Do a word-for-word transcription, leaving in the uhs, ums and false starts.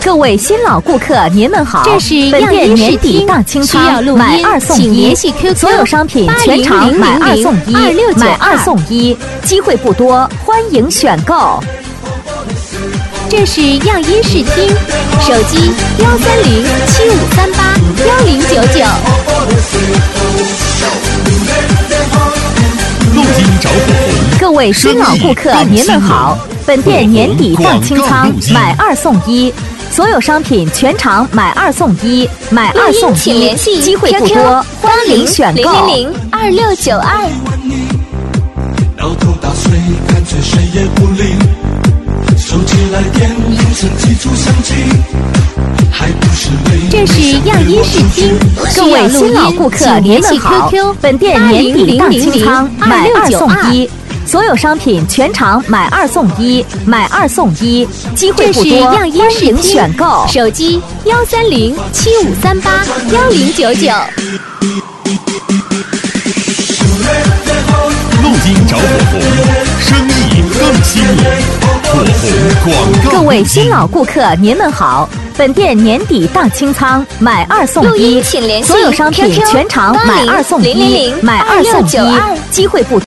各位新老顾客，您们好！ 这是本店样音视年底听， 大清仓， 需要录音买二送请一联系 Q Q 所有商品全场买二送一， 二六九买二二送一，机会不多，欢迎选购。 这是样音视听，手机幺三零七五三八幺零九九。 录音找火红， 各位新老顾客，您们好！本店年底大清仓，买二送一，所有商品全场买二送一，买二送一请联系， 机会不 Q Q 多，欢迎选购。 零零零二六九二。 摇头打碎，干脆谁也不理。手机来电，铃声记住响起，还不是累。 这是样音视听， 各位新老顾客，您们好！本店年底大清仓，买二送一，所有商品全场买二送一，买二送一，机会这是不多， 样音欢迎视听， 选购。 手机幺三零七五三八幺零九九。 录音找火红，生意更吸引。火红广告。 各位新老顾客，您们好！本店年底大清仓，买二送录一音请联，系所有商品 Q Q 全场买二送一，买二送一，机会不